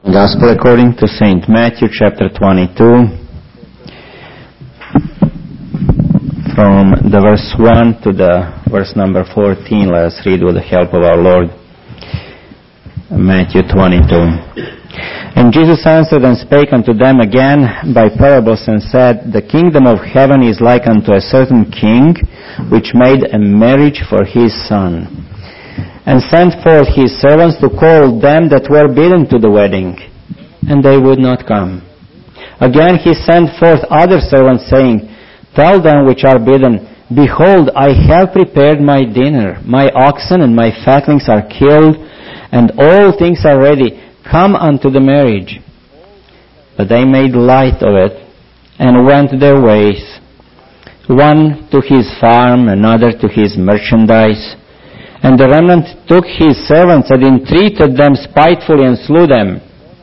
Gospel according to St. Matthew chapter 22, from the verse 1 to the verse number 14. Let us read with the help of our Lord. Matthew 22. And Jesus answered and spake unto them again by parables, and said, The kingdom of heaven is like unto a certain king, which made a marriage for his son, and sent forth his servants to call them that were bidden to the wedding, and they would not come. Again he sent forth other servants, saying, Tell them which are bidden, Behold, I have prepared my dinner. My oxen and my fatlings are killed, and all things are ready. Come unto the marriage. But they made light of it, and went their ways, one to his farm, another to his merchandise. And the remnant took his servants and entreated them spitefully and slew them.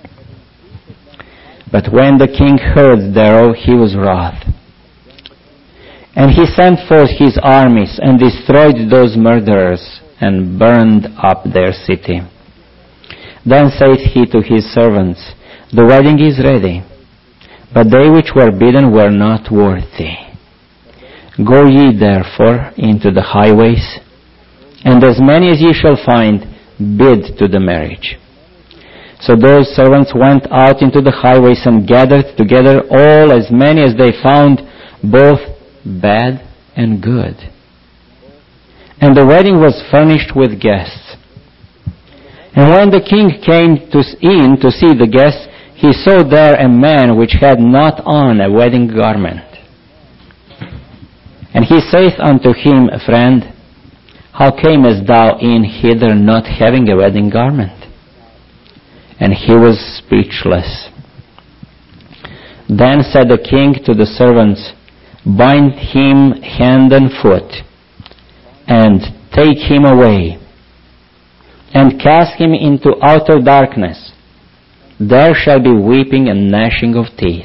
But when the king heard thereof, he was wroth. And he sent forth his armies and destroyed those murderers and burned up their city. Then saith he to his servants, The wedding is ready, but they which were bidden were not worthy. Go ye therefore into the highways, and as many as ye shall find, bid to the marriage. So those servants went out into the highways and gathered together all as many as they found, both bad and good. And the wedding was furnished with guests. And when the king came in to see the guests, he saw there a man which had not on a wedding garment. And he saith unto him, Friend, how camest thou in hither not having a wedding garment? And he was speechless. Then said the king to the servants, Bind him hand and foot, and take him away, and cast him into outer darkness. There shall be weeping and gnashing of teeth.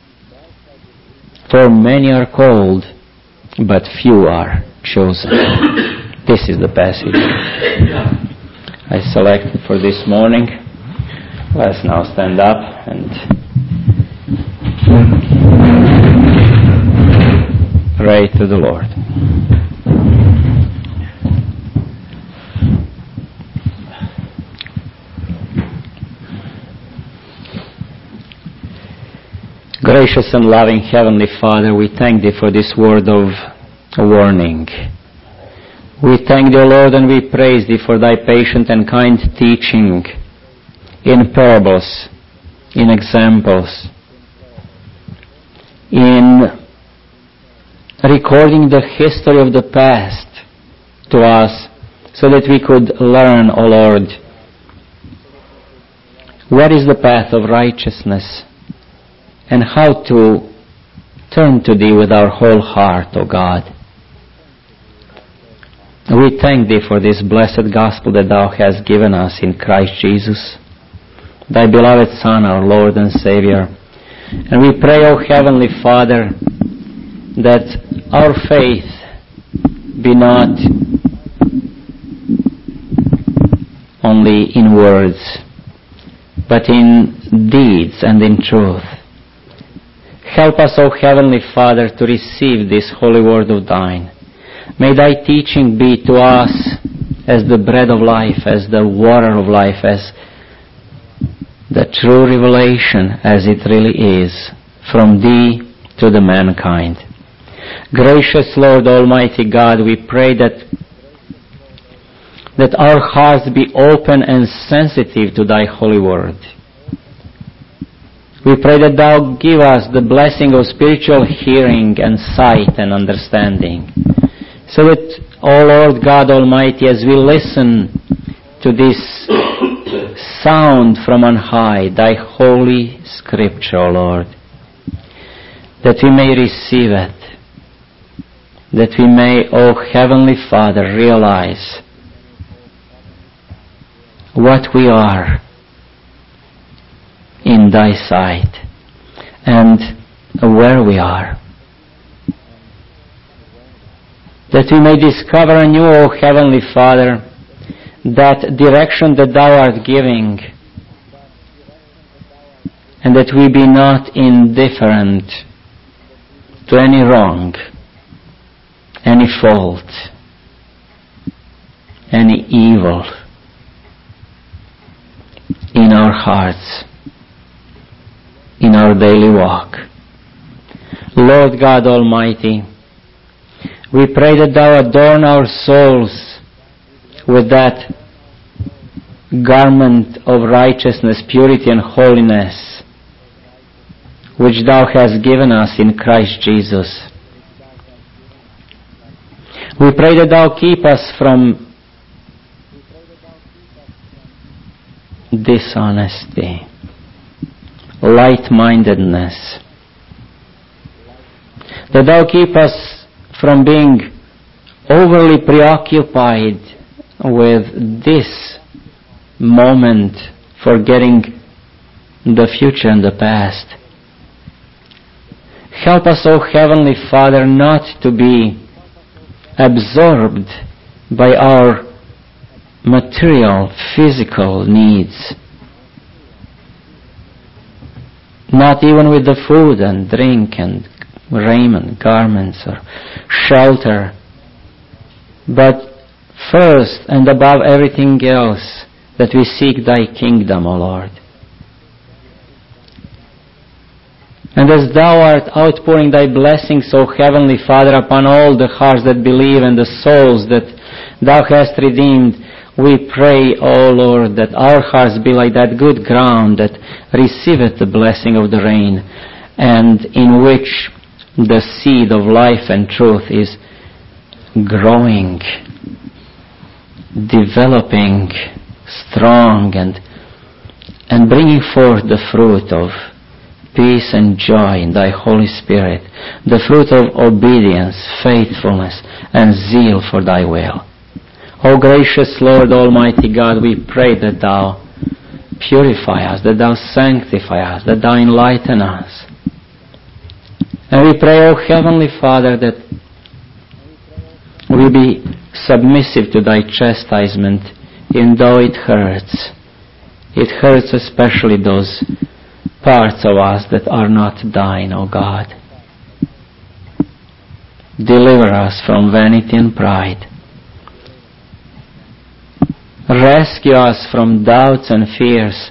For many are called, but few are chosen. This is the passage I selected for this morning. Let us now stand up and pray to the Lord. Gracious and loving Heavenly Father, we thank Thee for this word of warning. We thank Thee, O Lord, and we praise Thee for Thy patient and kind teaching in parables, in examples, in recording the history of the past to us so that we could learn, O Lord, what is the path of righteousness and how to turn to Thee with our whole heart, O God. We thank Thee for this blessed gospel that Thou hast given us in Christ Jesus, Thy beloved Son, our Lord and Savior. And we pray, O Heavenly Father, that our faith be not only in words, but in deeds and in truth. Help us, O Heavenly Father, to receive this holy word of Thine. May Thy teaching be to us as the bread of life, as the water of life, as the true revelation as it really is, from Thee to the mankind. Gracious Lord Almighty God, we pray that our hearts be open and sensitive to Thy holy word. We pray that Thou give us the blessing of spiritual hearing and sight and understanding, so that, O Lord God Almighty, as we listen to this sound from on high, Thy holy Scripture, O Lord, that we may receive it, that we may, O Heavenly Father, realize what we are in Thy sight and where we are. That we may discover anew, O Heavenly Father, that direction that Thou art giving and that we be not indifferent to any wrong, any fault, any evil in our hearts, in our daily walk. Lord God Almighty, we pray that Thou adorn our souls with that garment of righteousness, purity and holiness which Thou hast given us in Christ Jesus. We pray that Thou keep us from dishonesty, light-mindedness, that Thou keep us from being overly preoccupied with this moment, forgetting the future and the past. Help us, O Heavenly Father, not to be absorbed by our material, physical needs, not even with the food and drink and raiment, garments or shelter, but first and above everything else, that we seek Thy kingdom, O Lord. And as Thou art outpouring Thy blessings, O Heavenly Father, upon all the hearts that believe and the souls that Thou hast redeemed, we pray, O Lord, that our hearts be like that good ground that receiveth the blessing of the rain, and in which the seed of life and truth is growing, developing, strong, and bringing forth the fruit of peace and joy in Thy Holy Spirit, the fruit of obedience, faithfulness, and zeal for Thy will. O gracious Lord Almighty God, we pray that Thou purify us, that Thou sanctify us, that Thou enlighten us. And we pray, O Heavenly Father, that we be submissive to Thy chastisement, even though it hurts. It hurts especially those parts of us that are not Thine, O God. Deliver us from vanity and pride. Rescue us from doubts and fears,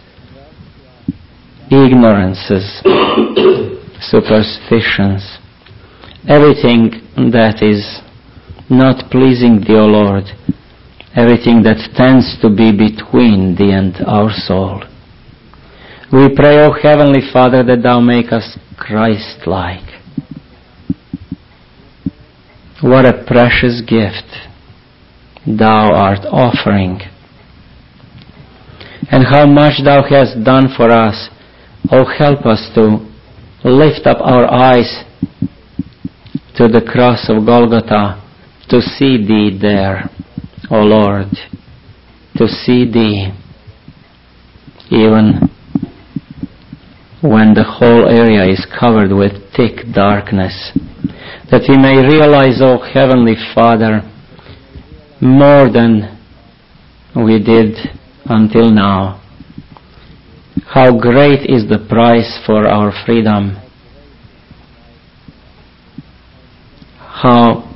ignorances, superstitions, everything that is not pleasing Thee, O Lord, everything that tends to be between Thee and our soul. We pray, O Heavenly Father, that Thou make us Christ-like. What a precious gift Thou art offering, and how much Thou hast done for us. Oh, help us to lift up our eyes to the cross of Golgotha, to see Thee there, O Lord, to see Thee even when the whole area is covered with thick darkness, that we may realize, O Heavenly Father, more than we did until now, how great is the price for our freedom, how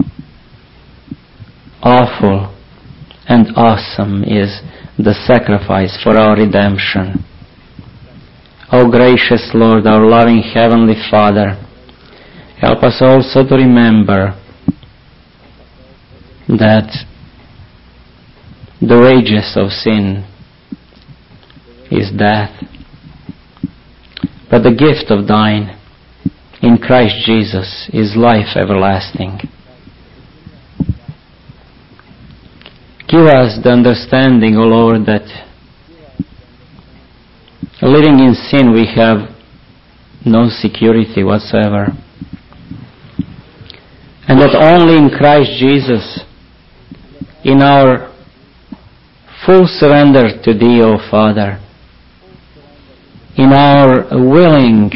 awful and awesome is the sacrifice for our redemption. O gracious Lord, our loving Heavenly Father, help us also to remember that the wages of sin is death, but the gift of Thine in Christ Jesus is life everlasting. Give us the understanding, O Lord, that living in sin we have no security whatsoever, and that only in Christ Jesus, in our full surrender to Thee, O Father, in our willing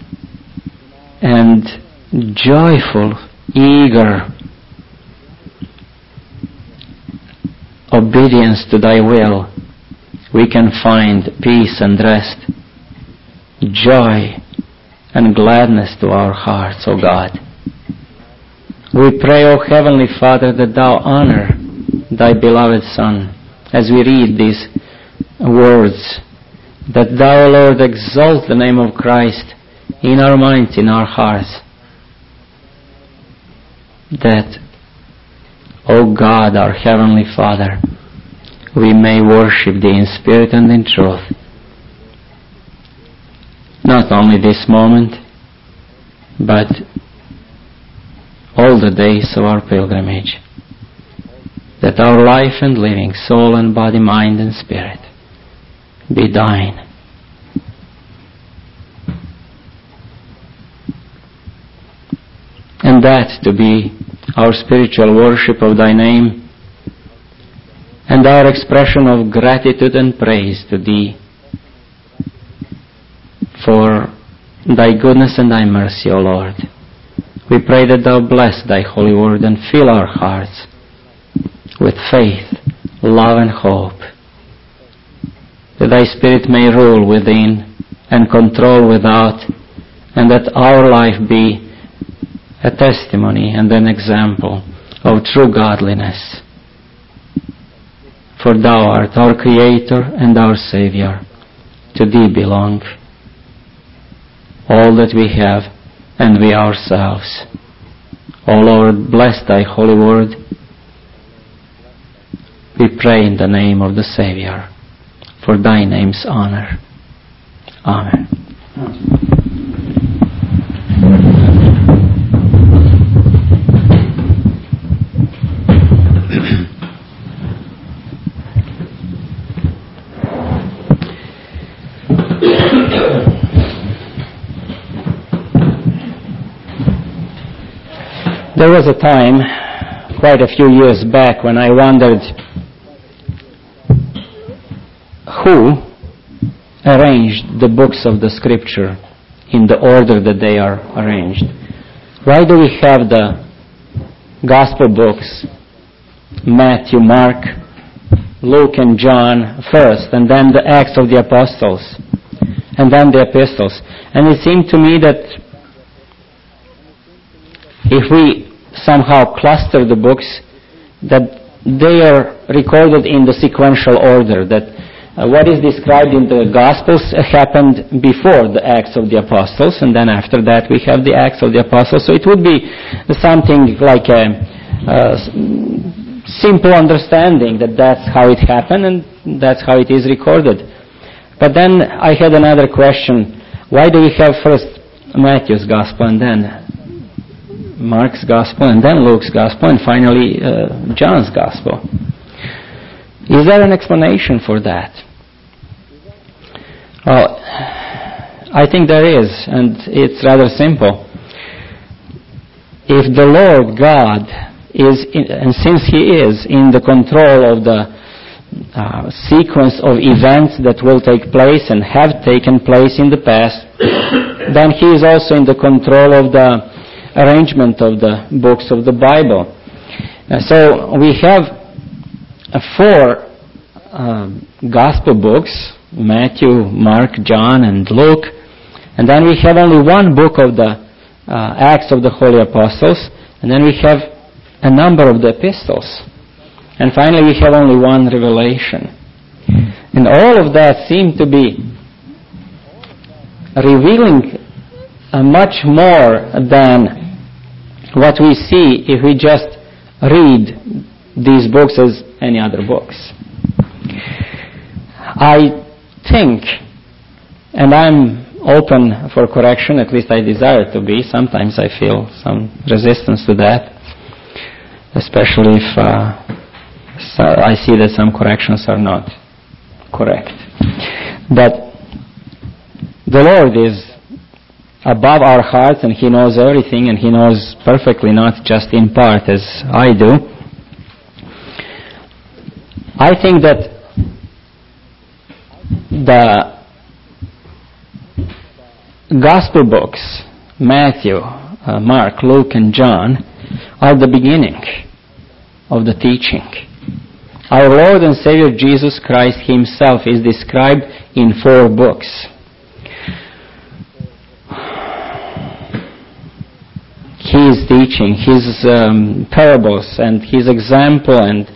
and joyful, eager obedience to Thy will, we can find peace and rest joy and gladness to our hearts, O God. We pray, O Heavenly Father, that Thou honor Thy beloved Son as we read these words, that Thou, Lord, exalt the name of Christ in our minds, in our hearts, that, O God, our Heavenly Father, we may worship Thee in spirit and in truth. Not only this moment, but all the days of our pilgrimage. That our life and living, soul and body, mind and spirit, be Thine. And that to be our spiritual worship of Thy name and our expression of gratitude and praise to Thee for Thy goodness and Thy mercy, O Lord. We pray that Thou bless Thy holy word and fill our hearts with faith, love and hope, that Thy Spirit may rule within and control without, and that our life be a testimony and an example of true godliness. For Thou art our Creator and our Savior. To Thee belong all that we have and we ourselves. O Lord, bless Thy holy word. We pray in the name of the Savior, for Thy name's honor. Amen. There was a time, quite a few years back, when I wondered who arranged the books of the Scripture in the order that they are arranged. Why do we have the Gospel books, Matthew, Mark, Luke and John first, and then the Acts of the Apostles, and then the Epistles? And it seemed to me that if we somehow cluster the books, that they are recorded in the sequential order, that what is described in the Gospels happened before the Acts of the Apostles, and then after that we have the Acts of the Apostles. So it would be something like a simple understanding that that's how it happened and that's how it is recorded. But then I had another question. Why do we have first Matthew's Gospel and then Mark's Gospel and then Luke's Gospel and finally John's Gospel? Is there an explanation for that? Well, I think there is, and it's rather simple. If the Lord God is, and since He is in the control of the sequence of events that will take place and have taken place in the past, then He is also in the control of the arrangement of the books of the Bible. So we have 4 Gospel books, Matthew, Mark, John, and Luke, and then we have only one book of the Acts of the Holy Apostles, and then we have a number of the epistles. And finally we have only one Revelation. And all of that seem to be revealing much more than what we see if we just read these books as any other books. I think, and I'm open for correction, at least I desire to be. Sometimes I feel some resistance to that, especially if I see that some corrections are not correct. But the Lord is above our hearts, and He knows everything, and He knows perfectly, not just in part as I do. I think that the Gospel books, Matthew, Mark, Luke, and John, are the beginning of the teaching. Our Lord and Savior Jesus Christ Himself is described in 4 books. his teaching, his parables, and his example, and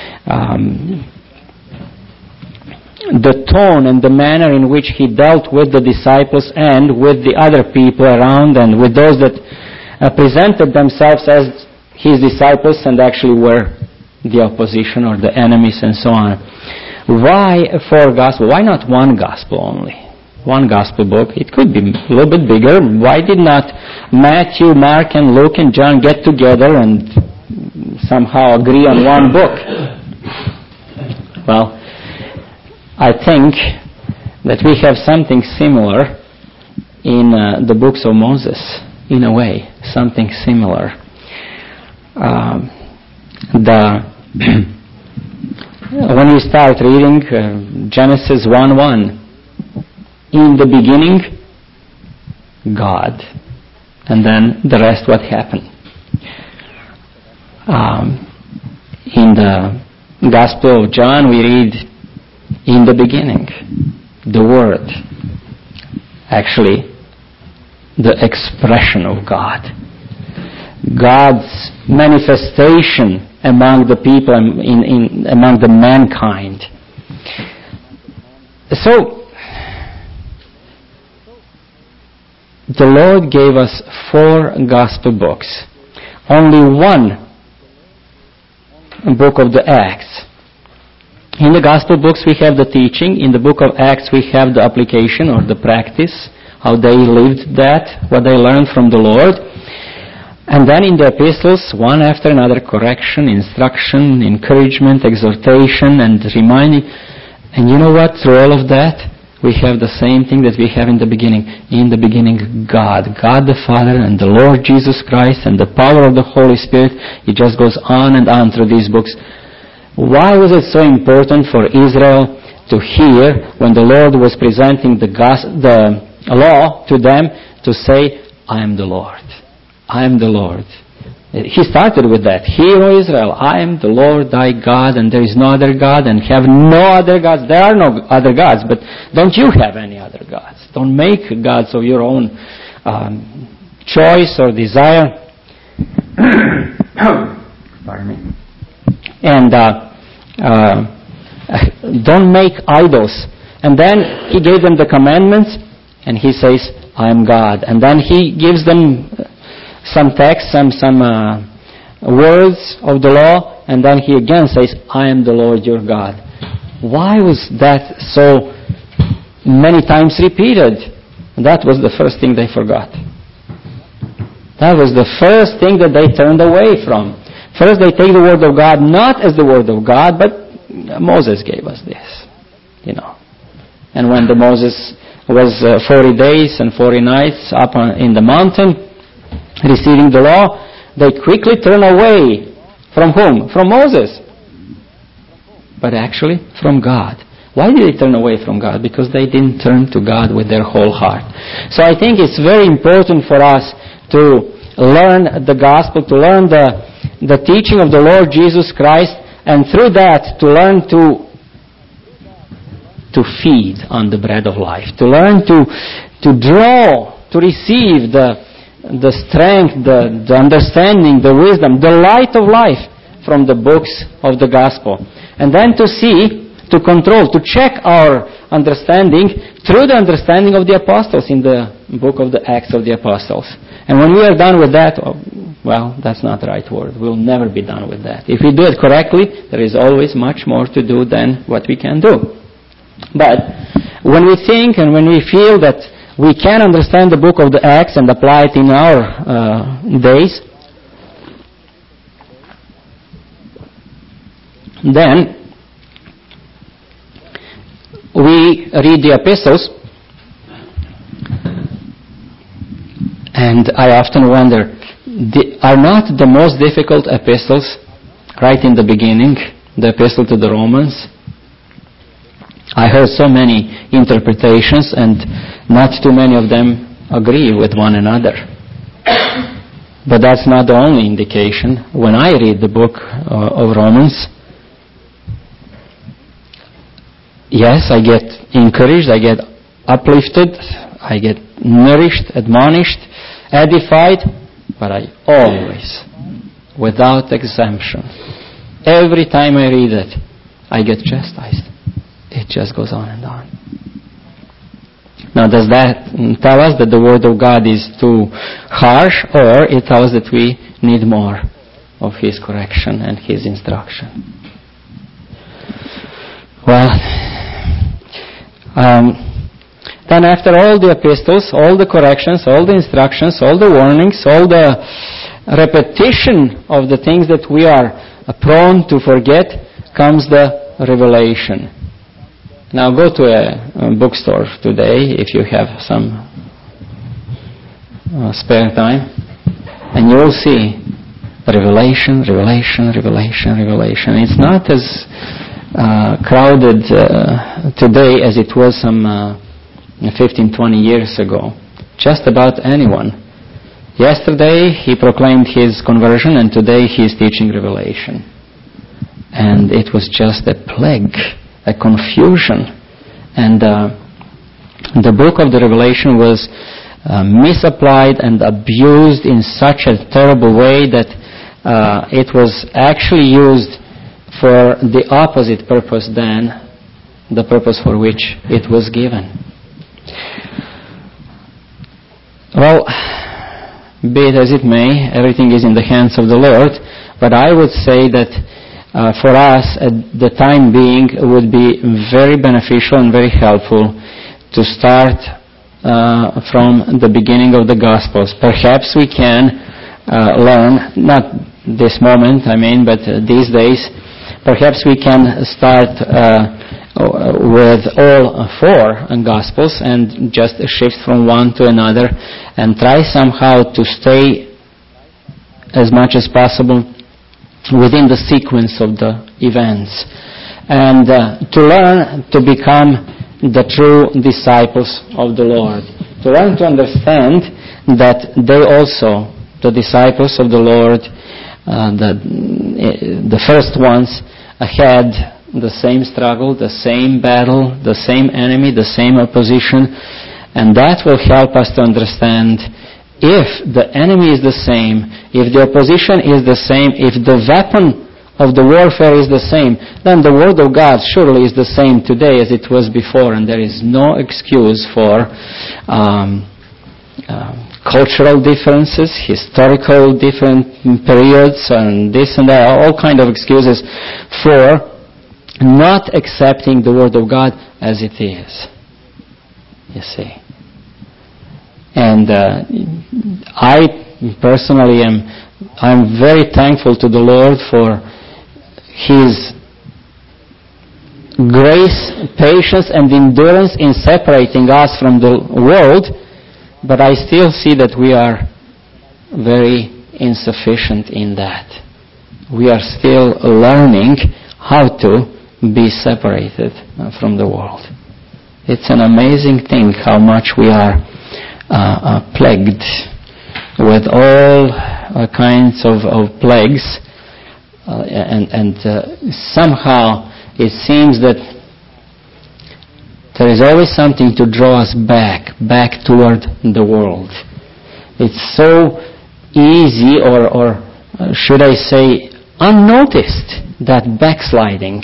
the tone and the manner in which he dealt with the disciples and with the other people around, and with those that presented themselves as his disciples and actually were the opposition or the enemies and so on. Why 4 Gospels? Why not one Gospel only? One Gospel book. It could be a little bit bigger. Why did not Matthew, Mark, and Luke and John get together and somehow agree on one book? Well, I think that we have something similar in the books of Moses, in a way, something similar. When we start reading Genesis 1:1, in the beginning, God. And then the rest, what happened? In the Gospel of John, we read, in the beginning, the Word. Actually, the expression of God. God's manifestation among the people, among the mankind. So, the Lord gave us 4 Gospel books. Only one book of the Acts. In the Gospel books we have the teaching. In the book of Acts we have the application or the practice, how they lived that, what they learned from the Lord. And then in the epistles, one after another, correction, instruction, encouragement, exhortation, and reminding. And you know what? Through all of that, we have the same thing that we have in the beginning. In the beginning, God the Father and the Lord Jesus Christ and the power of the Holy Spirit. It just goes on and on through these books. Why was it so important for Israel to hear when the Lord was presenting the law to them to say, I am the Lord. I am the Lord. He started with that. Hear, O Israel, I am the Lord thy God, and there is no other God, and have no other gods. There are no other gods, but don't you have any other gods. Don't make gods of your own choice or desire. Pardon me. And don't make idols. And then he gave them the commandments, and he says, I am God. And then he gives them some text, some words of the law, and then he again says, I am the Lord your God. Why was that so many times repeated? That was the first thing they forgot. That was the first thing that they turned away from. First they take the Word of God not as the Word of God, but Moses gave us this, And when Moses was 40 days and 40 nights up in the mountain, receiving the law, they quickly turn away. From whom? From Moses. But actually, from God. Why did they turn away from God? Because they didn't turn to God with their whole heart. So I think it's very important for us to learn the gospel, to learn the teaching of the Lord Jesus Christ, and through that to learn to feed on the bread of life, to learn to draw, to receive the strength, the understanding, the wisdom, the light of life from the books of the gospel. And then to see, to control, to check our understanding through the understanding of the apostles in the book of the Acts of the Apostles. And when we are done with that, well, that's not the right word. We'll never be done with that. If we do it correctly, there is always much more to do than what we can do. But when we think and when we feel that we can understand the book of the Acts and apply it in our days, then we read the epistles, and I often wonder, are not the most difficult epistles right in the beginning, the epistle to the Romans? I heard so many interpretations, and not too many of them agree with one another. But that's not the only indication. When I read the book of Romans, yes, I get encouraged, I get uplifted, I get nourished, admonished, edified, But I always, without exemption, every time I read it, I get chastised. It just goes on and on. Now, does that tell us that the Word of God is too harsh, or it tells us that we need more of His correction and His instruction? Well, then after all the epistles, all the corrections, all the instructions, all the warnings, all the repetition of the things that we are prone to forget, comes the revelation. Now go to a bookstore today, if you have some spare time, and you will see revelation, revelation, revelation, revelation. It's not as crowded today as it was some 15, 20 years ago. Just about anyone. Yesterday he proclaimed his conversion, and today he is teaching revelation. And it was just a plague, a confusion. And the book of the Revelation was misapplied and abused in such a terrible way that it was actually used for the opposite purpose than the purpose for which it was given. Well, be it as it may, everything is in the hands of the Lord, but I would say that for us, at the time being, it would be very beneficial and very helpful to start from the beginning of the Gospels. Perhaps we can learn, not this moment, but these days, perhaps we can start with all four Gospels and just shift from one to another and try somehow to stay as much as possible within the sequence of the events, and to learn to become the true disciples of the Lord, to learn to understand that they also, the disciples of the Lord, the first ones, had the same struggle, the same battle, the same enemy, the same opposition, and that will help us to understand if the enemy is the same, if the opposition is the same, if the weapon of the warfare is the same, then the Word of God surely is the same today as it was before, and there is no excuse for cultural differences, historical different periods, and this and that, all kind of excuses for not accepting the Word of God as it is. You see. And I personally I'm very thankful to the Lord for His grace, patience, and endurance in separating us from the world, but I still see that we are very insufficient in that. We are still learning how to be separated from the world. It's an amazing thing how much we are plagued with all kinds of plagues, and somehow it seems that there is always something to draw us back toward the world. It's so easy, or should I say unnoticed, that backsliding.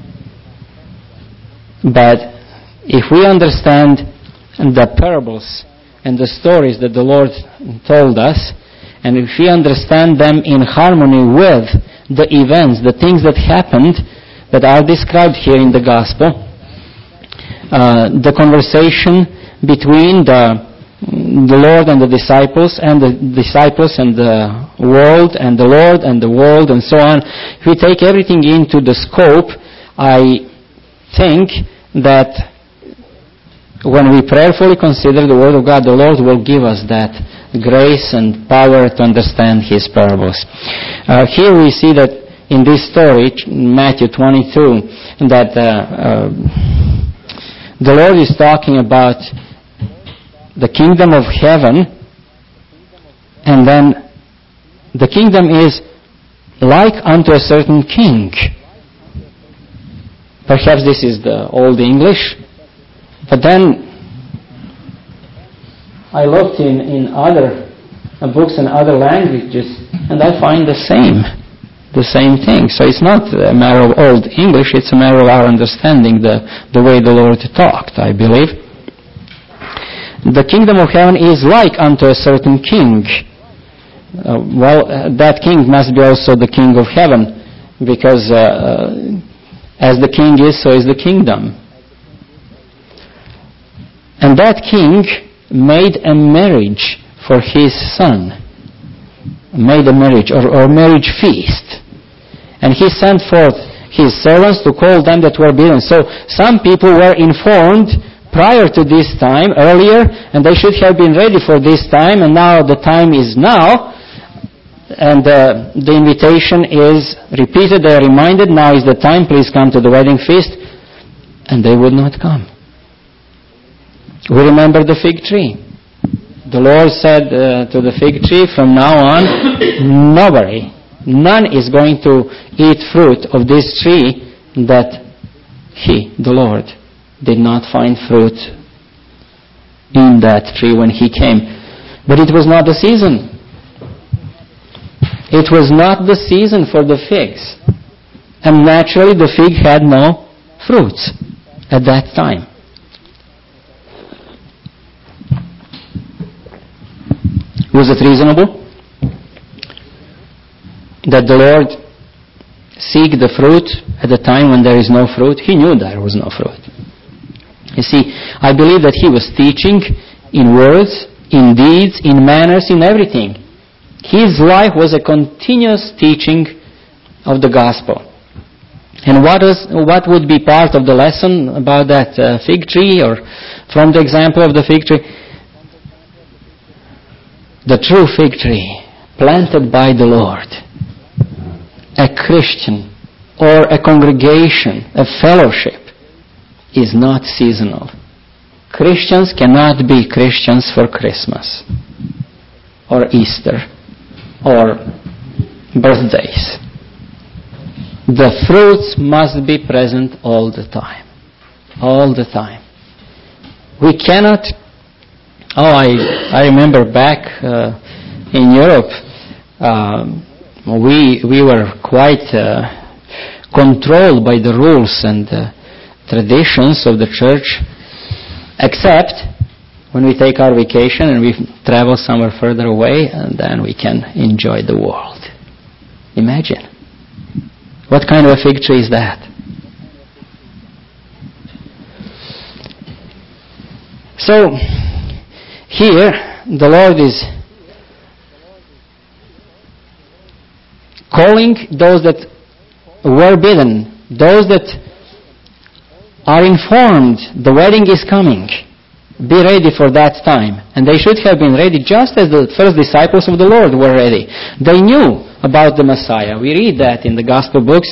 But if we understand the parables and the stories that the Lord told us, and if we understand them in harmony with the events, the things that happened that are described here in the Gospel, the conversation between the Lord and the disciples and the world, and the Lord and the world, and so on, if we take everything into the scope, I think that when we prayerfully consider the Word of God, the Lord will give us that grace and power to understand His parables. Here we see that in this story, Matthew 22, that the Lord is talking about the kingdom of heaven, and then the kingdom is like unto a certain king. Perhaps this is the Old English. But then I looked in other books in other languages, and I find the same thing. So it's not a matter of old English, it's a matter of our understanding the way the Lord talked, I believe. The kingdom of heaven is like unto a certain king. That king must be also the king of heaven, because as the king is, so is the kingdom. And that king made a marriage for his son. Made a marriage or marriage feast. And he sent forth his servants to call them that were bidden. So some people were informed prior to this time, earlier, and they should have been ready for this time, and now the time is now. And the invitation is repeated, they are reminded, now is the time, please come to the wedding feast. And they would not come. We remember the fig tree. The Lord said to the fig tree, from now on, none is going to eat fruit of this tree that He, the Lord, did not find fruit in that tree when He came. But it was not the season. It was not the season for the figs. And naturally the fig had no fruits at that time. Was it reasonable that the Lord seek the fruit at a time when there is no fruit? He knew there was no fruit. You see, I believe that He was teaching in words, in deeds, in manners, in everything. His life was a continuous teaching of the gospel. And what would be part of the lesson about that fig tree, or from the example of the fig tree? The true fig tree, planted by the Lord, a Christian or a congregation, a fellowship, is not seasonal. Christians cannot be Christians for Christmas or Easter or birthdays. The fruits must be present all the time. All the time. We cannot... I remember back in Europe, we were quite controlled by the rules and traditions of the church, except when we take our vacation and we travel somewhere further away, and then we can enjoy the world. Imagine. What kind of a fig tree is that? So, here, the Lord is calling those that were bidden, those that are informed the wedding is coming. Be ready for that time. And they should have been ready just as the first disciples of the Lord were ready. They knew about the Messiah. We read that in the Gospel books.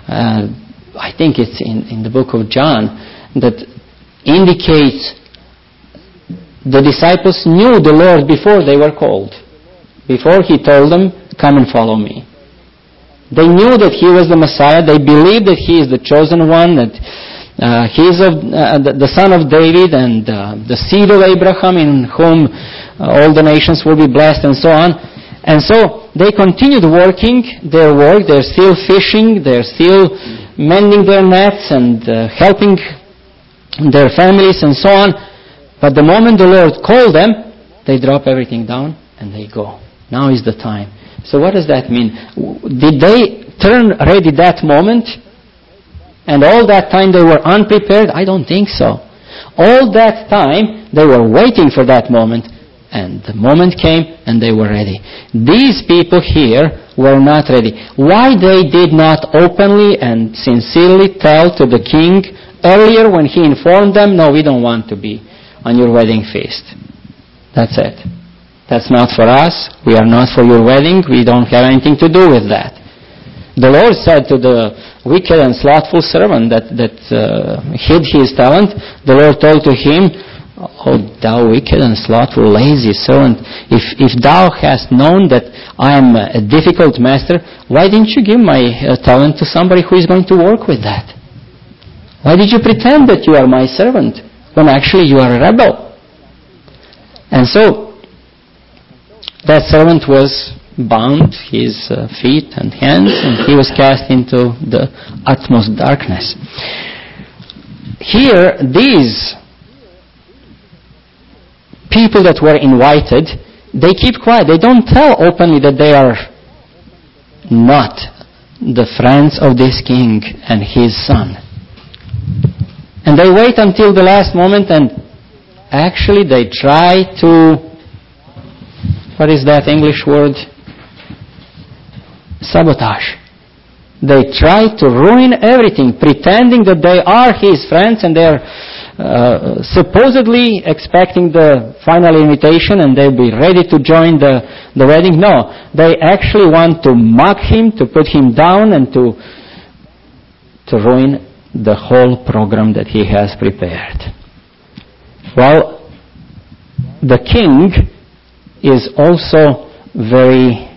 I think it's in the book of John, that indicates the disciples knew the Lord before they were called. Before He told them, come and follow me. They knew that He was the Messiah. They believed that He is the chosen one, that He is the son of David and the seed of Abraham, in whom all the nations will be blessed, and so on. And so they continued working their work. They're still fishing. They're still mending their nets and helping their families and so on. But the moment the Lord called them, they drop everything down and they go. Now is the time. So what does that mean? Did they turn ready that moment? And all that time they were unprepared? I don't think so. All that time they were waiting for that moment. And the moment came and they were ready. These people here were not ready. Why they did not openly and sincerely tell to the king earlier when he informed them, no, we don't want to be on your wedding feast. That's it. That's not for us. We are not for your wedding. We don't have anything to do with that. The Lord said to the wicked and slothful servant that hid his talent, the Lord told to him, "Oh, thou wicked and slothful, lazy servant, if thou hast known that I am a difficult master, why didn't you give my talent to somebody who is going to work with that? Why did you pretend that you are my servant when actually you are a rebel?" And so, that servant was bound, his feet and hands, and he was cast into the utmost darkness. Here, these people that were invited, they keep quiet. They don't tell openly that they are not the friends of this king and his son. And they wait until the last moment, and actually they try to, what is that English word? Sabotage. They try to ruin everything, pretending that they are his friends and they are supposedly expecting the final invitation and they'll be ready to join the wedding. No, they actually want to mock him, to put him down, and to ruin the whole program that he has prepared. Well, the king is also very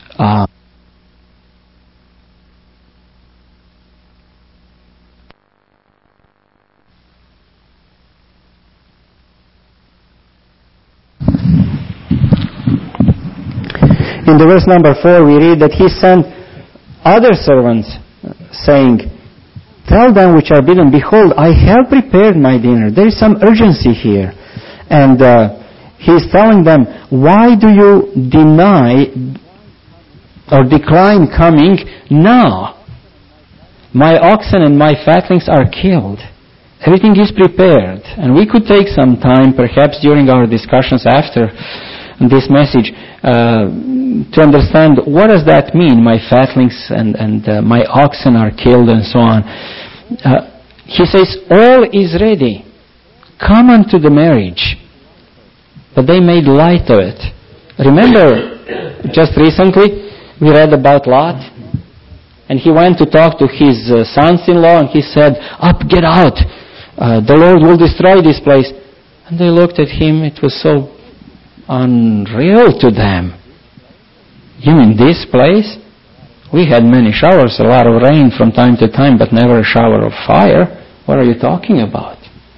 in the verse number 4 we read that he sent other servants saying, "Tell them which are bidden, behold, I have prepared my dinner." There is some urgency here. And he's telling them, why do you deny or decline coming now? My oxen and my fatlings are killed. Everything is prepared. And we could take some time, perhaps during our discussions after this message, to understand what does that mean, my fatlings and my oxen are killed and so on. He says, all is ready. Come unto the marriage. But they made light of it. Remember, just recently, we read about Lot. And he went to talk to his sons-in-law and he said, "Up, get out. The Lord will destroy this place." And they looked at him. It was so unreal to them. You mean this place? We had many showers, a lot of rain from time to time, but never a shower of fire. What are you talking about?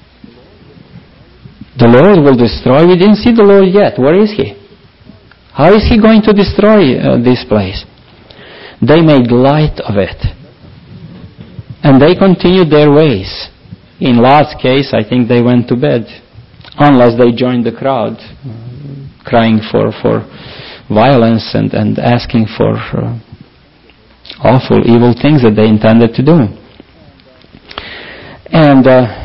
The Lord will destroy. We didn't see the Lord yet. Where is He? How is He going to destroy this place? They made light of it. And they continued their ways. In Lot's case, I think they went to bed. Unless they joined the crowd, crying for violence and asking for awful, evil things that they intended to do. And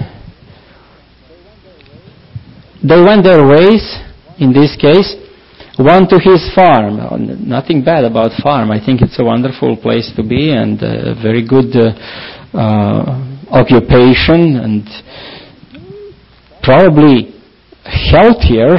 they went their ways, in this case, one to his farm. Nothing bad about farm. I think it's a wonderful place to be and a very good occupation and probably healthier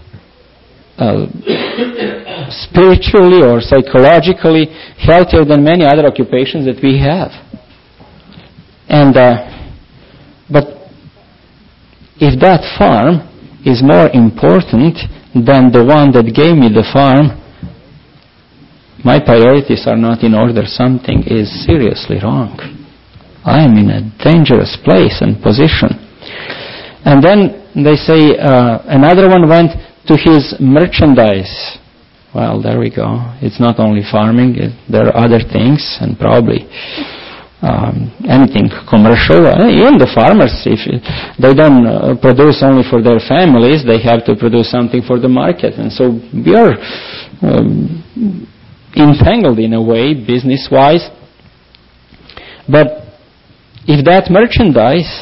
spiritually or psychologically, healthier than many other occupations that we have. And but if that farm is more important than the one that gave me the farm, my priorities are not in order. Something is seriously wrong. I am in a dangerous place and position. And then they say another one went to his merchandise. Well, there we go. It's not only farming. There are other things, and probably anything commercial. Even the farmers, if they don't produce only for their families, they have to produce something for the market. And so we are entangled in a way, business-wise. But if that merchandise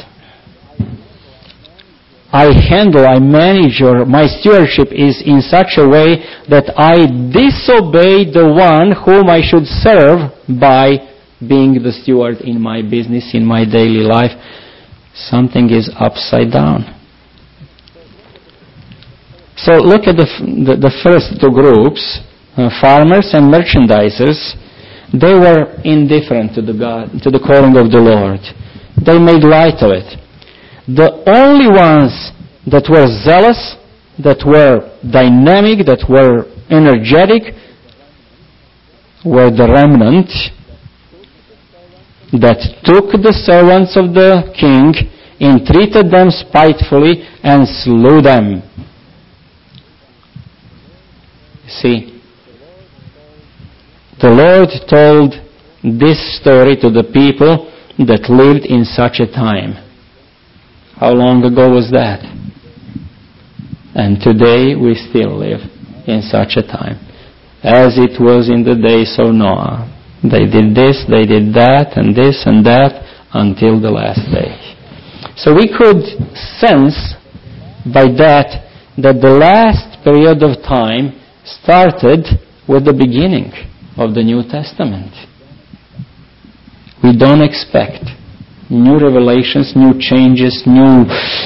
I handle, I manage, or my stewardship is in such a way that I disobey the one whom I should serve by being the steward in my business, in my daily life, something is upside down. So look at the first two groups, farmers and merchandisers. They were indifferent to the calling of the Lord. They made light of it. The only ones that were zealous, that were dynamic, that were energetic, were the remnant that took the servants of the king, entreated them spitefully, and slew them. See, the Lord told this story to the people that lived in such a time. How long ago was that? And today we still live in such a time. As it was in the days of Noah. They did this, they did that, and this and that, until the last day. So we could sense by that the last period of time started with the beginning of the New Testament. We don't expect new revelations, new changes, new,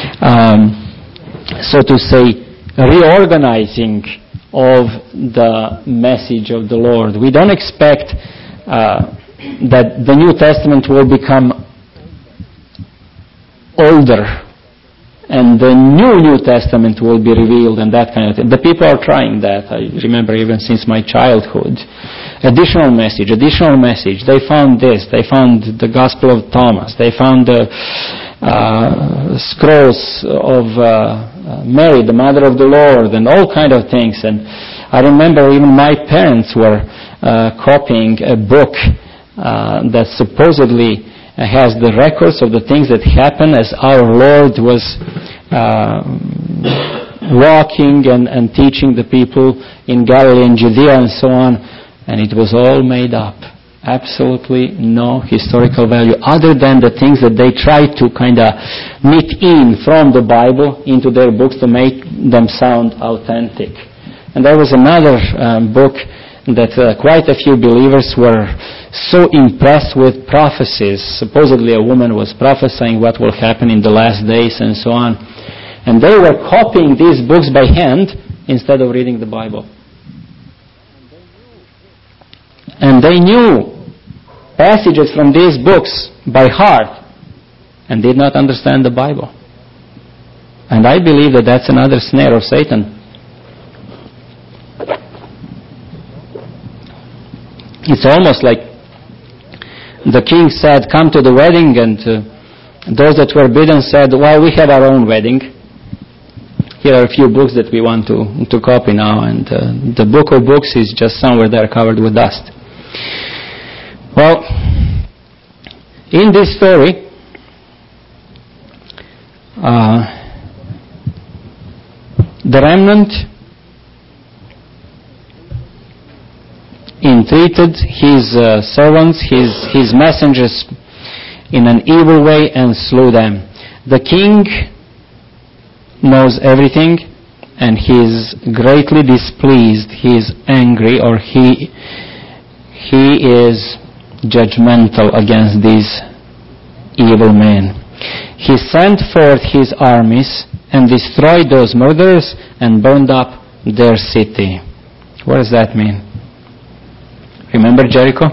so to say, reorganizing of the message of the Lord. We don't expect that the New Testament will become older and the New Testament will be revealed and that kind of thing. The people are trying that. I remember even since my childhood. Additional message. They found this. They found the Gospel of Thomas. They found the scrolls of Mary, the Mother of the Lord, and all kind of things. And I remember even my parents were copying a book that supposedly has the records of the things that happened as our Lord was walking and teaching the people in Galilee and Judea and so on. And it was all made up. Absolutely no historical value other than the things that they tried to kind of knit in from the Bible into their books to make them sound authentic. And there was another book that quite a few believers were so impressed with prophecies. Supposedly a woman was prophesying what will happen in the last days and so on. And they were copying these books by hand instead of reading the Bible. And they knew passages from these books by heart and did not understand the Bible. And I believe that that's another snare of Satan. It's almost like the king said, "Come to the wedding," and those that were bidden said, "Well, we have our own wedding. Here are a few books that we want to copy now," and the book of books is just somewhere there covered with dust. Well, in this story, the remnant entreated his servants, his messengers in an evil way and slew them. The king knows everything and he is greatly displeased. He is angry, or he is judgmental against these evil men. He sent forth his armies and destroyed those murderers and burned up their city. What does that mean? Remember Jericho?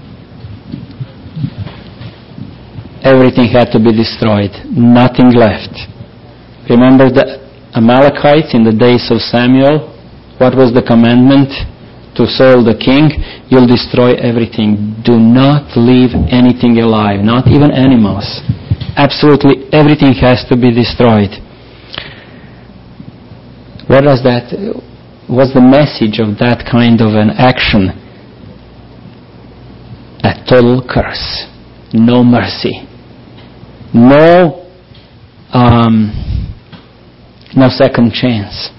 Everything had to be destroyed. Nothing left. Remember the Amalekites in the days of Samuel? What was the commandment to Saul the king? You'll destroy everything. Do not leave anything alive, not even animals. Absolutely everything has to be destroyed. What's the message of that kind of an action? A total curse. No mercy. No second chance.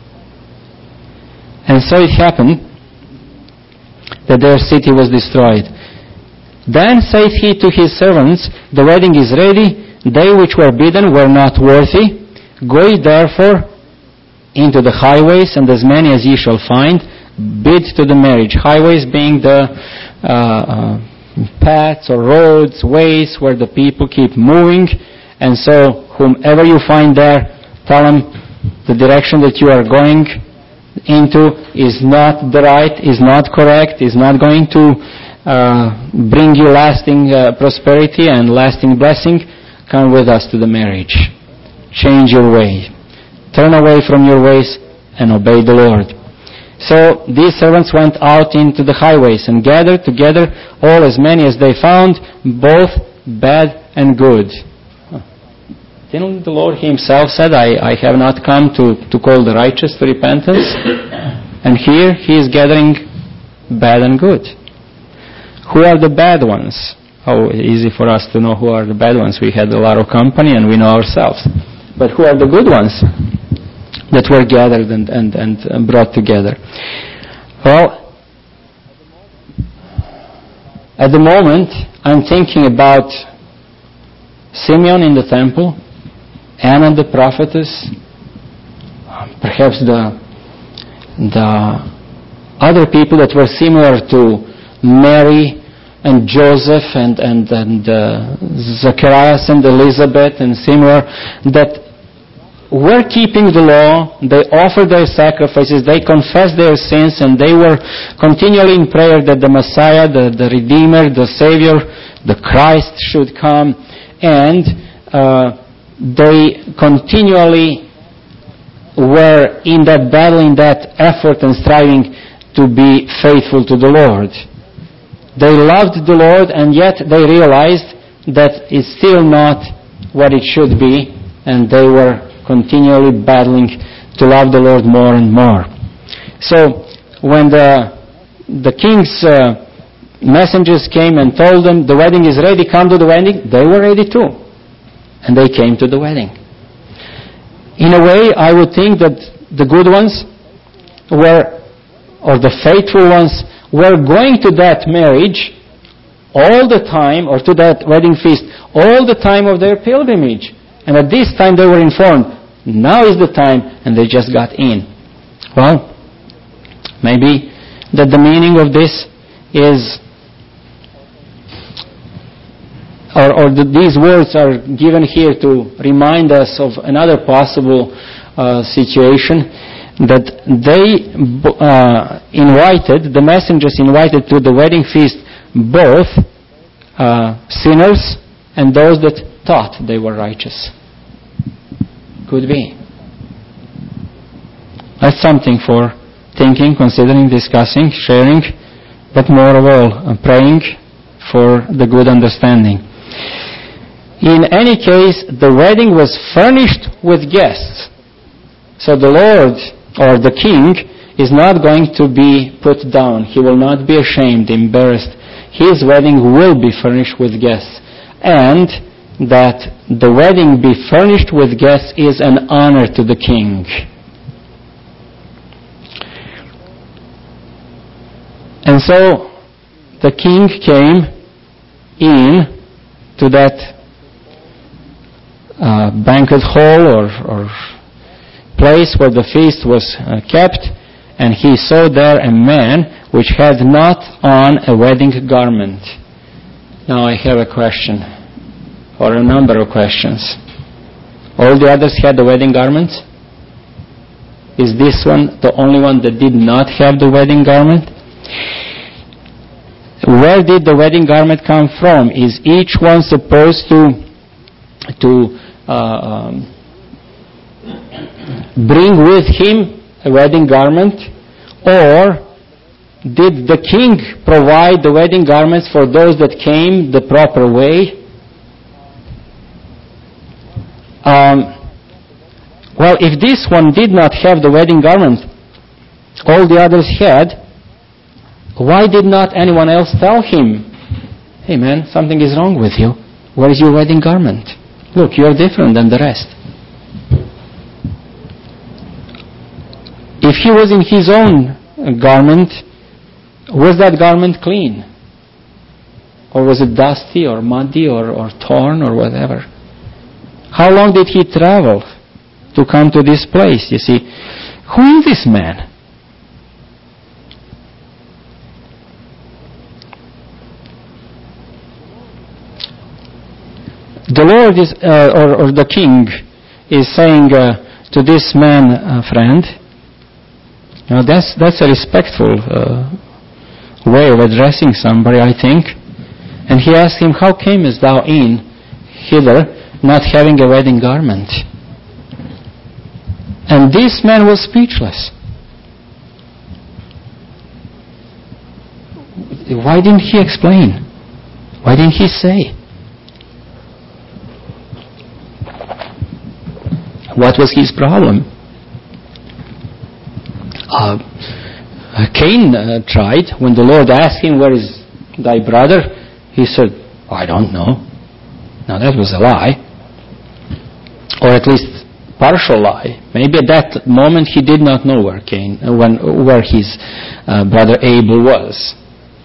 And so it happened that their city was destroyed. Then saith he to his servants, "The wedding is ready. They which were bidden were not worthy. Go ye therefore into the highways, and as many as ye shall find, bid to the marriage." Highways being the paths or roads, ways where the people keep moving. And so whomever you find there, tell them the direction that you are going into is not the right, is not correct, is not going to bring you lasting prosperity and lasting blessing. Come with us to the marriage. Change your way. Turn away from your ways and obey the Lord. So these servants went out into the highways and gathered together all as many as they found, both bad and good. Didn't the Lord himself said, I have not come to call the righteous to repentance, And here he is gathering bad and good. Who are the bad ones? How easy for us to know who are the bad ones. We had a lot of company and we know ourselves. But who are the good ones that were gathered and brought together? Well, at the moment, I'm thinking about Simeon in the temple, Anna the prophetess, perhaps the other people that were similar to Mary and Joseph and Zacharias and Elizabeth and similar, that were keeping the law, they offered their sacrifices, they confessed their sins, and they were continually in prayer that the Messiah, the Redeemer, the Savior, the Christ should come, and they continually were in that battle, in that effort and striving to be faithful to the Lord. They loved the Lord, and yet they realized that it's still not what it should be, and they were continually battling to love the Lord more and more. So when the king's messengers came and told them, the wedding is ready, come to the wedding, they were ready too. And they came to the wedding. In a way, I would think that the good ones were, or the faithful ones, were going to that marriage all the time, or to that wedding feast, all the time of their pilgrimage. And at this time they were informed, now is the time, and they just got in. Well, maybe that the meaning of this is, these words are given here to remind us of another possible situation, that they the messengers invited to the wedding feast both sinners and those that thought they were righteous. Could be. That's something for thinking, considering, discussing, sharing, but more of all, praying for the good understanding. In any case, the wedding was furnished with guests. So the Lord, or the king, is not going to be put down. He will not be ashamed, embarrassed. His wedding will be furnished with guests. And that the wedding be furnished with guests is an honor to the king. And so the king came in to that banquet hall or place where the feast was kept, and he saw there a man which had not on a wedding garment. Now I have a question, or a number of questions. All the others had the wedding garments? Is this one the only one that did not have the wedding garment? Where did the wedding garment come from? Is each one supposed to bring with him a wedding garment? Or did the king provide the wedding garments for those that came the proper way? Well, if this one did not have the wedding garment, all the others had, why did not anyone else tell him, hey man, something is wrong with you. Where is your wedding garment? Look, you are different than the rest. If he was in his own garment, was that garment clean? Or was it dusty or muddy or torn or whatever? How long did he travel to come to this place? You see, who is this man? The Lord is, or the king is saying to this man, friend, you know, that's a respectful way of addressing somebody, I think. And he asked him, how camest thou in hither, not having a wedding garment? And this man was speechless. Why didn't he explain? Why didn't he say? What was his problem? Cain tried. When the Lord asked him, "Where is thy brother?" he said, "I don't know." Now that was a lie. Or at least partial lie. Maybe at that moment he did not know where his brother Abel was.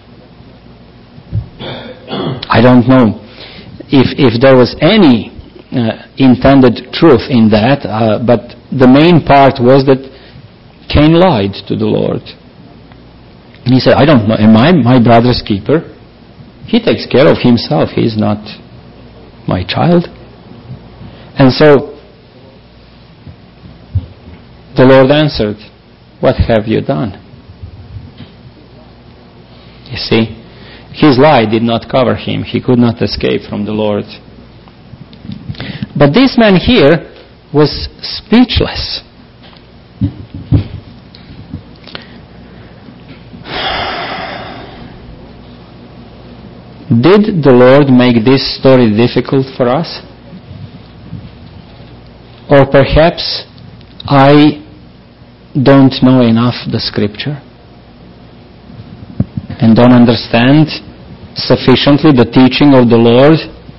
I don't know if there was any intended truth in that, but the main part was that Cain lied to the Lord. And he said, "I don't know. Am I my brother's keeper? He takes care of himself. He is not my child." And so the Lord answered, "What have you done?" You see, his lie did not cover him. He could not escape from the Lord. But this man here was speechless. Did the Lord make this story difficult for us? Or perhaps I don't know enough the Scripture and don't understand sufficiently the teaching of the Lord.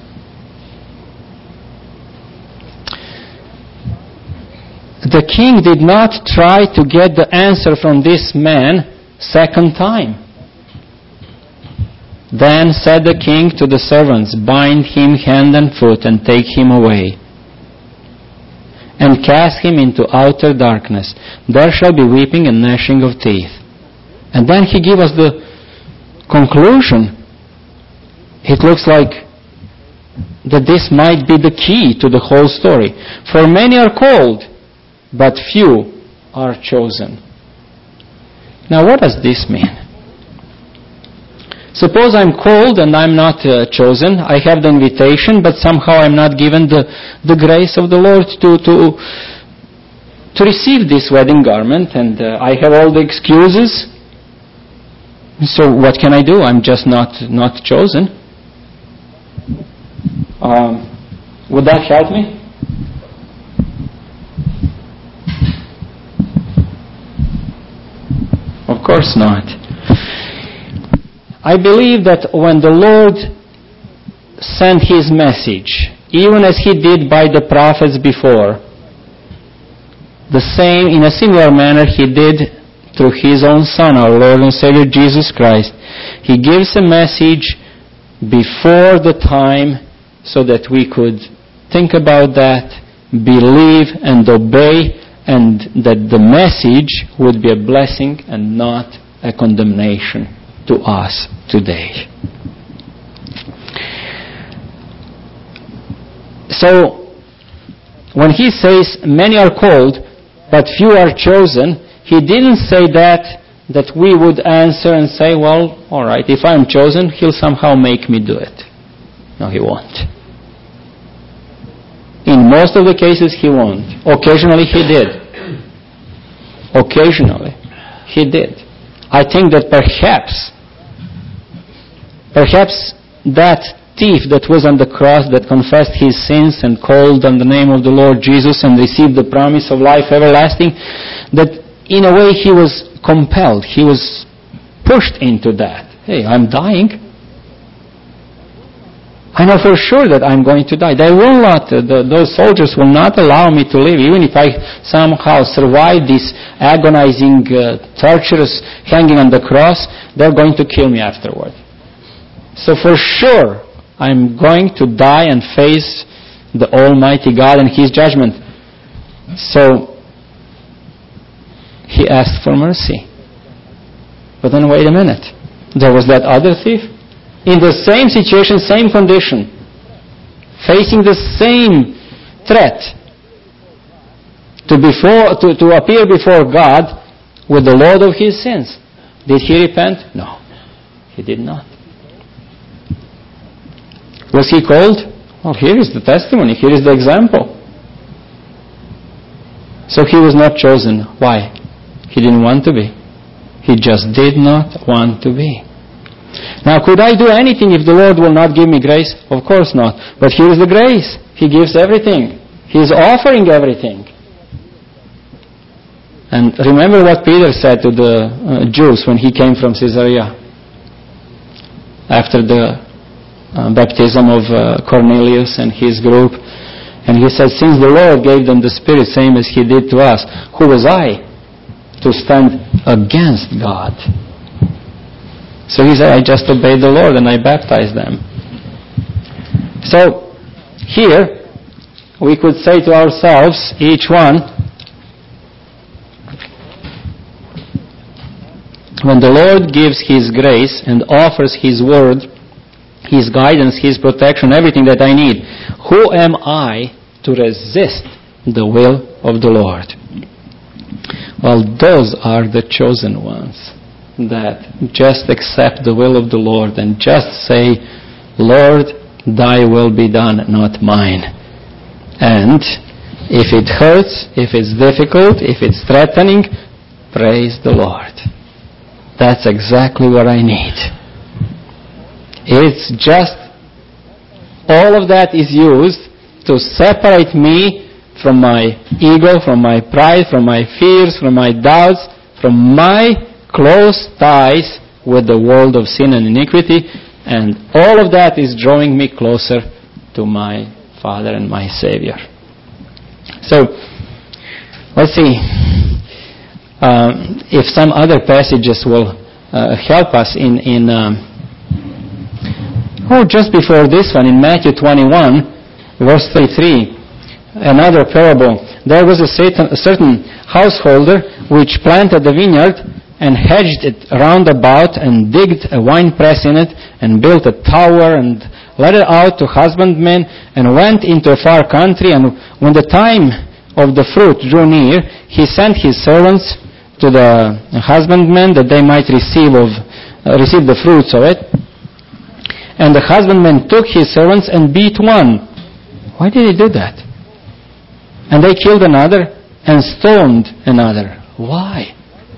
The king did not try to get the answer from this man second time. Then said the king to the servants, "Bind him hand and foot and take him away, and cast him into outer darkness. There shall be weeping and gnashing of teeth." And then he gives us the conclusion. It looks like that this might be the key to the whole story. "For many are called, but few are chosen." Now what does this mean? Suppose I'm called and I'm not chosen. I have the invitation, but somehow I'm not given the grace of the Lord to receive this wedding garment, and I have all the excuses. So what can I do? I'm just not chosen. Would that help me? Of course not. I believe that when the Lord sent His message, even as He did by the prophets before, in a similar manner He did through His own Son, our Lord and Savior Jesus Christ. He gives a message before the time so that we could think about that, believe and obey, and that the message would be a blessing and not a condemnation to us today. So, when he says, "Many are called, but few are chosen," he didn't say that we would answer and say, "Well, all right, if I'm chosen, He'll somehow make me do it." No, He won't. In most of the cases, He won't. Occasionally, He did. Occasionally, He did. I think that perhaps that thief that was on the cross, that confessed his sins and called on the name of the Lord Jesus and received the promise of life everlasting, that in a way he was compelled, he was pushed into that. Hey, I'm dying. I know for sure that I'm going to die. They will not, those soldiers will not allow me to live. Even if I somehow survive this agonizing, torturous hanging on the cross, they're going to kill me afterward. So for sure, I'm going to die and face the Almighty God and His judgment. So, he asked for mercy. But then wait a minute. There was that other thief. In the same situation, same condition, facing the same threat to appear before God with the load of his sins. Did he repent? No, he did not. Was he called? Well, here is the testimony. Here is the example. So he was not chosen. Why? He didn't want to be. He just did not want to be. Now, could I do anything if the Lord will not give me grace? Of course not. But here is the grace. He gives everything. He is offering everything. And remember what Peter said to the Jews when he came from Caesarea after the baptism of Cornelius and his group. And he said, since the Lord gave them the Spirit, same as He did to us, who was I to stand against God? So he said, I just obeyed the Lord and I baptized them. So here, we could say to ourselves, each one, when the Lord gives His grace and offers His word, His guidance, His protection, everything that I need, who am I to resist the will of the Lord? Well, those are the chosen ones that just accept the will of the Lord and just say, Lord, Thy will be done, not mine. And if it hurts, if it's difficult, if it's threatening, praise the Lord. That's exactly what I need. It's just, all of that is used to separate me from my ego, from my pride, from my fears, from my doubts, from my close ties with the world of sin and iniquity, and all of that is drawing me closer to my Father and my Savior. So, let's see if some other passages will help us just before this one, in Matthew 21, verse 33, another parable. There was a certain householder which planted a vineyard and hedged it round about and digged a winepress in it and built a tower and let it out to husbandmen and went into a far country. And when the time of the fruit drew near, he sent his servants to the husbandmen that they might receive the fruits of it. And the husbandmen took his servants and beat one. Why did he do that? And they killed another and stoned another. Why?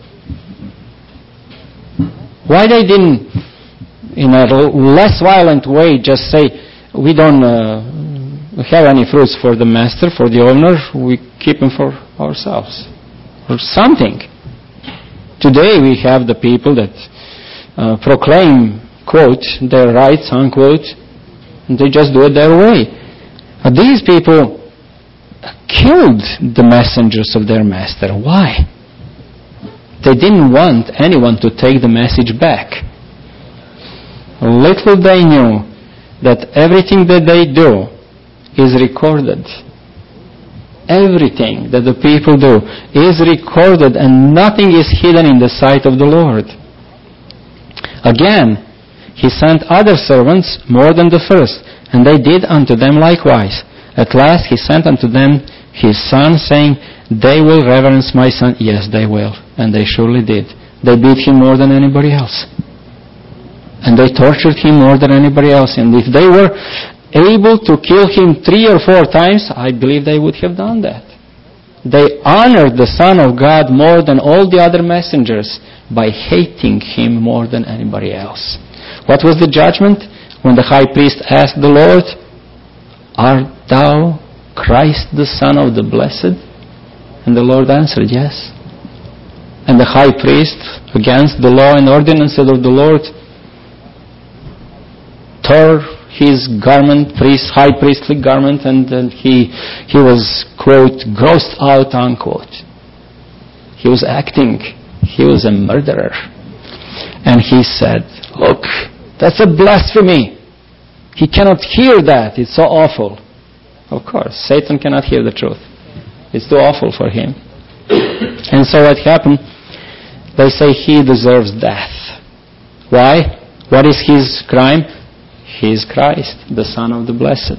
Why they didn't, in a less violent way, just say, we don't have any fruits for the master, for the owner, we keep them for ourselves. Or something. Today we have the people that proclaim, quote, their rights, unquote, and they just do it their way. These people killed the messengers of their master. Why? They didn't want anyone to take the message back. Little they knew that everything that they do is recorded. Everything that the people do is recorded, and nothing is hidden in the sight of the Lord. Again, he sent other servants more than the first, and they did unto them likewise. At last he sent unto them his son, saying, they will reverence my son. Yes, they will. And they surely did. They beat him more than anybody else. And they tortured him more than anybody else. And if they were able to kill him 3 or 4 times, I believe they would have done that. They honored the Son of God more than all the other messengers by hating him more than anybody else. What was the judgment? When the high priest asked the Lord, art thou Christ the Son of the Blessed? And the Lord answered, yes. And the high priest, against the law and ordinances of the Lord, tore his garment, high priestly garment, and he was, quote, grossed out, unquote. He was acting. He was a murderer. And he said, look, that's a blasphemy. He cannot hear that. It's so awful. Of course, Satan cannot hear the truth. It's too awful for him. And so what happened? They say he deserves death. Why? What is his crime? He is Christ, the Son of the Blessed.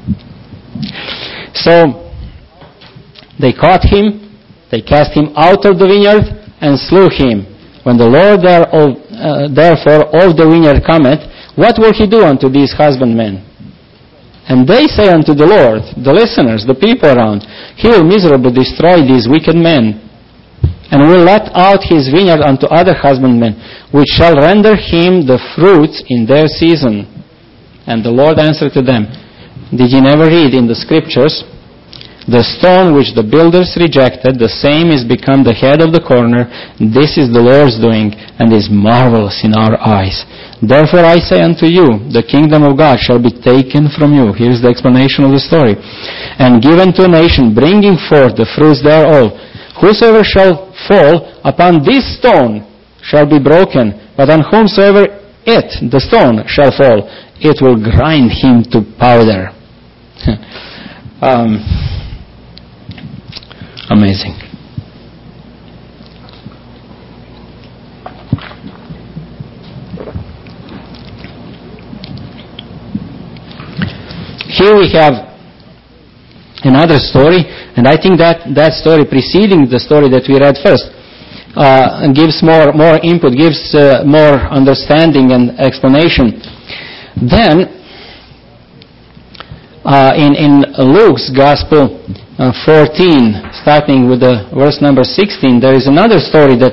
So, they caught him, they cast him out of the vineyard, and slew him. When the Lord therefore of the vineyard cometh, what will he do unto these husbandmen? And they say unto the Lord, the listeners, the people around, he will miserably destroy these wicked men, and will let out his vineyard unto other husbandmen, which shall render him the fruits in their season. And the Lord answered to them, did ye never read in the scriptures The stone which the builders rejected, the same is become the head of the corner. This is the Lord's doing, and is marvelous in our eyes. Therefore I say unto you, the kingdom of God shall be taken from you. Here's the explanation of the story. And given to a nation, bringing forth the fruits thereof. Whosoever shall fall upon this stone shall be broken, but on whomsoever the stone, shall fall, it will grind him to powder. Amazing. Here we have another story, and I think that story preceding the story that we read first gives more input, gives more understanding and explanation. Then, in Luke's Gospel 14, starting with the verse number 16, there is another story that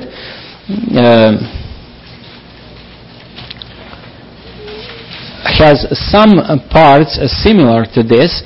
has some parts similar to this.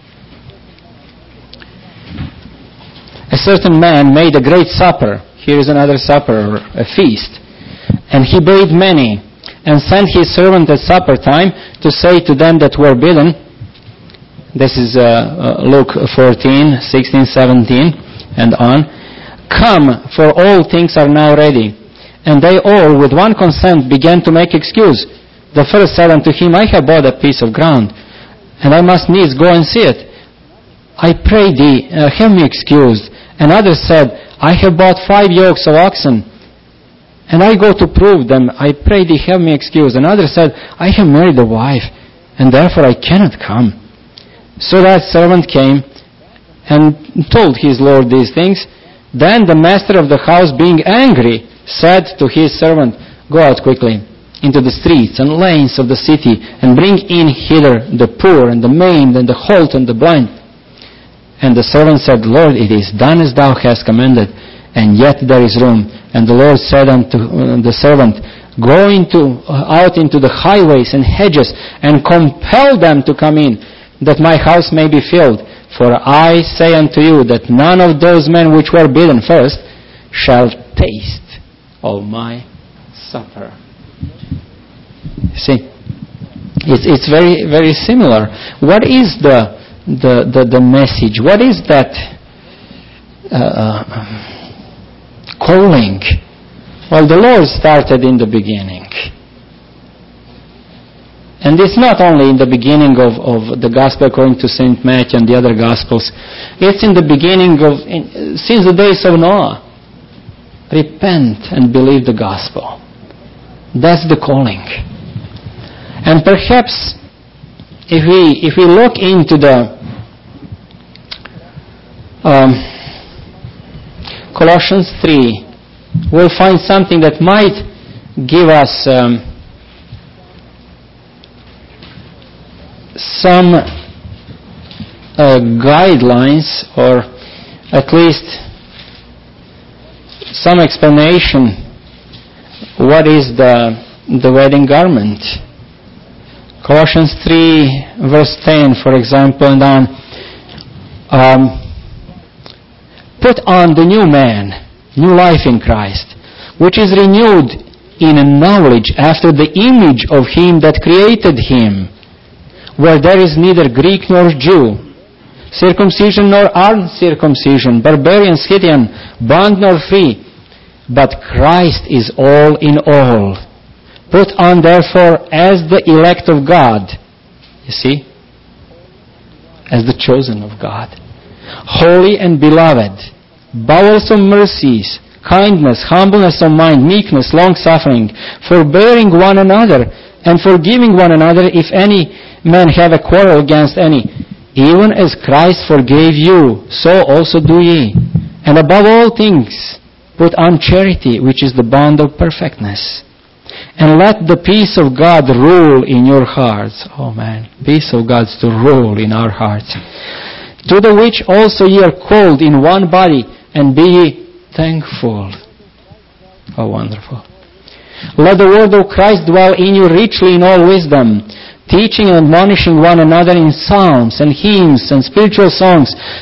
A certain man made a great supper. Here is another supper, a feast. And he bade many, and sent his servant at supper time to say to them that were bidden. This is Luke 14, 16, 17, and on. Come, for all things are now ready. And they all, with one consent, began to make excuse. The first said unto him, I have bought a piece of ground, and I must needs go and see it. I pray thee, have me excused. Another said, I have bought 5 yokes of oxen, and I go to prove them. I pray thee, have me excused. Another said, I have married a wife, and therefore I cannot come. So that servant came and told his lord these things. Then the master of the house, being angry, said to his servant, Go out quickly into the streets and lanes of the city, and bring in hither the poor and the maimed and the halt and the blind. And the servant said, Lord, it is done as thou hast commanded, and yet there is room. And the Lord said unto the servant, Go out into the highways and hedges, and compel them to come in, that my house may be filled. For I say unto you that none of those men which were bidden first shall taste of my supper. See, it's very, very similar. What is the message? What is that calling? Well, the Lord started in the beginning. And it's not only in the beginning of the Gospel according to St. Matthew and the other Gospels. It's in the beginning since the days of Noah. Repent and believe the Gospel. That's the calling. And perhaps if we look into the Colossians 3, we'll find something that might give us some guidelines, or at least some explanation what is the wedding garment. Colossians 3 verse 10, for example, and on. Put on the new man, new life in Christ, which is renewed in knowledge after the image of him that created him, where there is neither Greek nor Jew, circumcision nor uncircumcision, barbarian, Scythian, bond nor free, but Christ is all in all. Put on therefore as the elect of God, you see, as the chosen of God, holy and beloved, bowels of mercies, kindness, humbleness of mind, meekness, long-suffering, forbearing one another, and forgiving one another if any man have a quarrel against any. Even as Christ forgave you, so also do ye. And above all things, put on charity, which is the bond of perfectness. And let the peace of God rule in your hearts. Oh man, peace of God's to rule in our hearts. To the which also ye are called in one body, and be ye thankful. Oh, wonderful. Let the word of Christ dwell in you richly in all wisdom, teaching and admonishing one another in psalms and hymns and spiritual songs,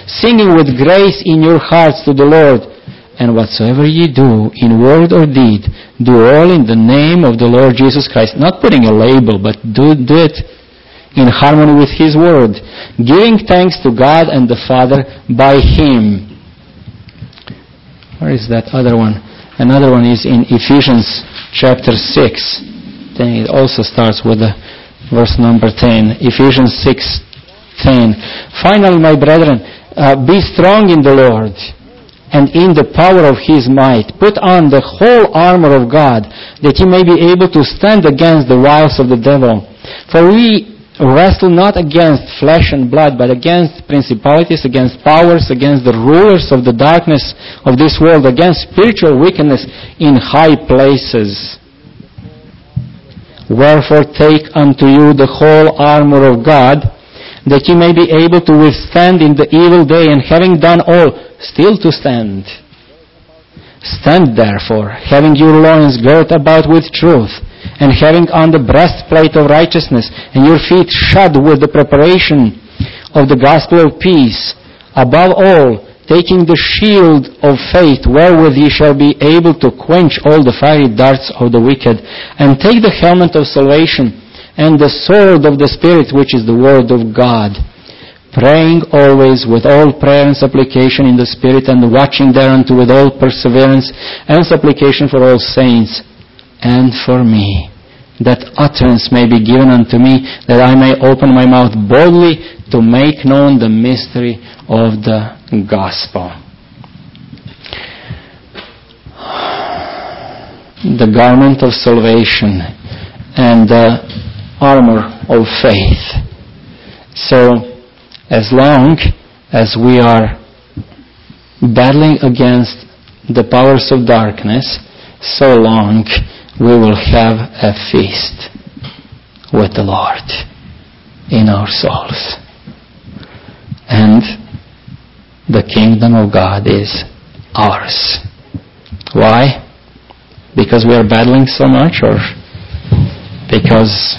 singing with grace in your hearts to the Lord. And whatsoever ye do, in word or deed, do all in the name of the Lord Jesus Christ. Not putting a label, but do it in harmony with His word, giving thanks to God and the Father by Him. Where is that other one? Another one is in Ephesians chapter 6. Then it also starts with verse number 10. Ephesians 6:10. Finally, my brethren, be strong in the Lord and in the power of His might. Put on the whole armor of God, that ye may be able to stand against the wiles of the devil. For we wrestle not against flesh and blood, but against principalities, against powers, against the rulers of the darkness of this world, against spiritual wickedness in high places. Wherefore take unto you the whole armor of God, that ye may be able to withstand in the evil day, and having done all, still to stand. Stand therefore, having your loins girt about with truth, and having on the breastplate of righteousness, and your feet shod with the preparation of the gospel of peace. Above all, taking the shield of faith, wherewith ye shall be able to quench all the fiery darts of the wicked, and take the helmet of salvation, and the sword of the Spirit, which is the word of God, praying always with all prayer and supplication in the Spirit, and watching thereunto with all perseverance and supplication for all saints, and for me, that utterance may be given unto me, that I may open my mouth boldly to make known the mystery of the gospel. The garment of salvation and the armor of faith. So, as long as we are battling against the powers of darkness, so long we will have a feast with the Lord in our souls. And the kingdom of God is ours. Why? Because we are battling so much, or because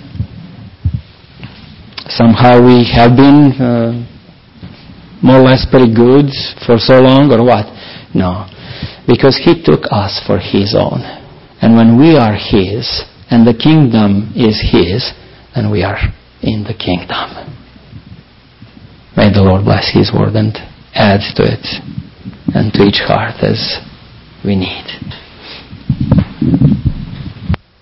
somehow we have been more or less pretty good for so long, or what? No. Because He took us for His own. And when we are His, and the kingdom is His, then we are in the kingdom. May the Lord bless His word and add to it and to each heart as we need.